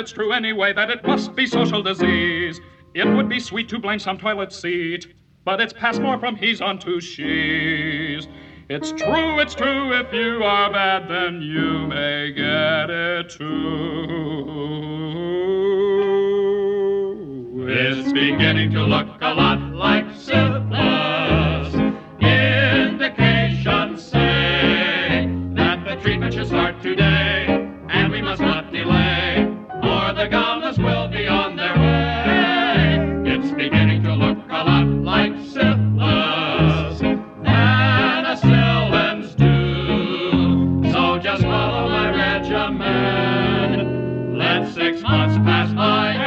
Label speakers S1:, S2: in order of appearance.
S1: it's true anyway that it must be social disease. It would be sweet to blame some toilet seat, but it's passed more from he's on to she's. It's true, if you are bad, then you may get it too. It's beginning to look a lot like syphilis. Indications say that the treatment should start today, and we must not delay, or the Gaunas will be on their way. It's beginning to look a lot like syphilis. Penicillins do. So just follow my regimen. Let 6 months pass by